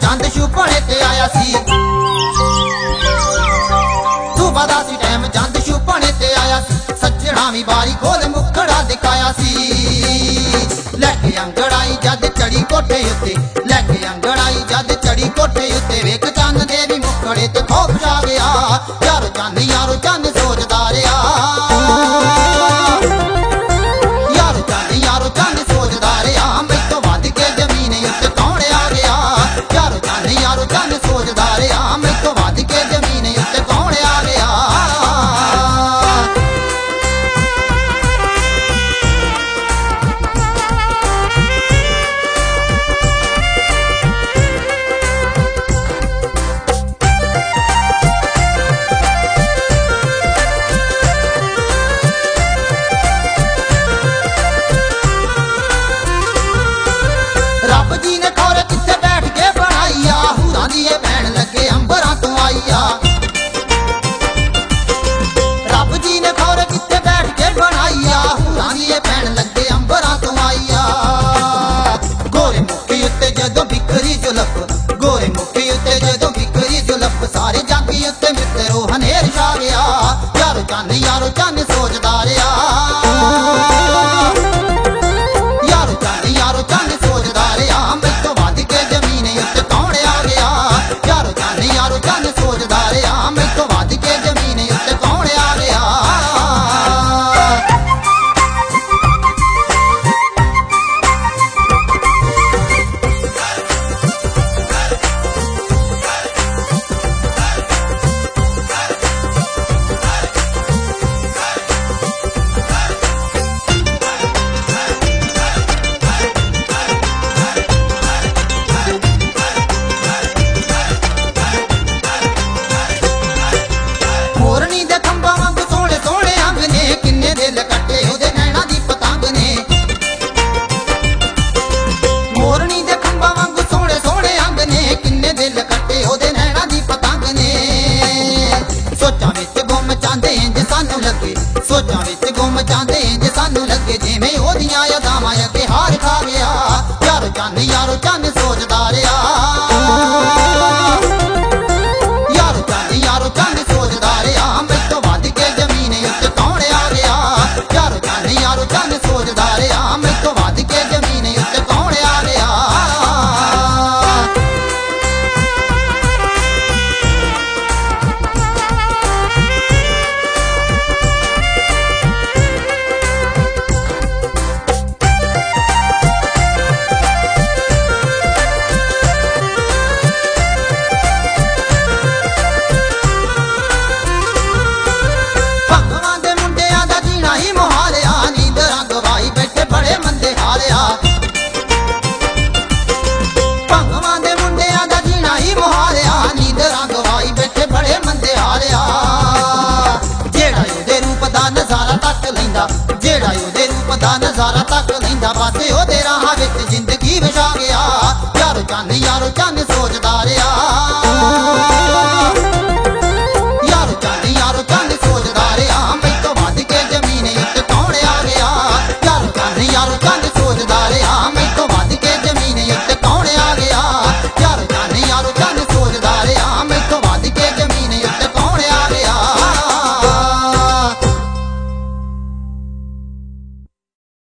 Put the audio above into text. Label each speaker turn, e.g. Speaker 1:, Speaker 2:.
Speaker 1: चंद छुपणे ते आया सी। सुबह दा सी टाइम चंद छुपणे ते आया सी। सज्जणा भी बारी खोल मुखड़ा दिखाया सी। लैके अंगड़ाई जद चढ़ी कोठे उत्ते, लैके अंगड़ाई जद चढ़ी कोठे उत्ते, वेख चंद दे भी मुखड़े ते खौफ छा गया। यारो चंद सोचदा रहा, यारो चंद सोचदा रहा, मैथों वध के जमीन उत्ते कौन आ गया। यारो चंद सोचदा रहा, मैथों वध के जमीन उत्ते कौन आ गया। रब जी ने खौरे कित्थे बैठ के बनाईया, हूरां दी ये भैन लगे अंबरां तों आईया। रब जी ने खौरे कित्थे बैठ के बनाईया, हूरां दी ये भैन लगे अंबरां तों आईया। गोरे मुखी उत्ते जदों बिखरी जुलफ, गोरे मुखी उत्ते जदों बिखरी जुलफ, सारे जागी उत्ते मित्रो हनेर छा गया। यारो चंद सोचदा रहा, यारो चंद सोचदा रहा, मैथों वध के जमीन उत्ते कौन आ गया। यारो चंद सोचदा रहा, मैथों वध के जमीन उत्ते कौन आ गया। मोरनी दे खंभा वांग सोहणे सोहणे अंग ने, किन्ने दिल कट्टे ओदे नैना दी पतंग ने। मोरनी दे खंभा वांग सोहणे सोहणे अंग ने, किन्ने दिल कट्टे ओदे नैना दी पतंग ने। सोचां विच गुम चांदे इंज सानू लगे, सोचां विच गुम चांदे इंज सानू लगे, जिवें ओदियां अदावां अगे हार खा गया। यारो चंद सोचदा रहा, यारो चंद सोचदा रहा, मैथों वध के जमीन उत्ते कौन आ गया। यारो चंद सोचदा रहा, मैथों वध के जमीन उत्ते कौन आ गया। भगवान दे मुंडियां दा जीना ही मुहालिया, नींदरां गवाई बैठे बड़े मंदे हालिया। भगवान दे मुंडियां दा जीना ही मुहालिया, नींदरां गवाई बैठे बड़े मंदे हालिया। जेड़ा ओदे रूप दा नज़ारा तक लैंदा, जेड़ा ओदे रूप दा नज़ारा तक लैंदा, बस ओदे राह विच जिंदगी विछा गया। यारो चंद सोचदा रहा,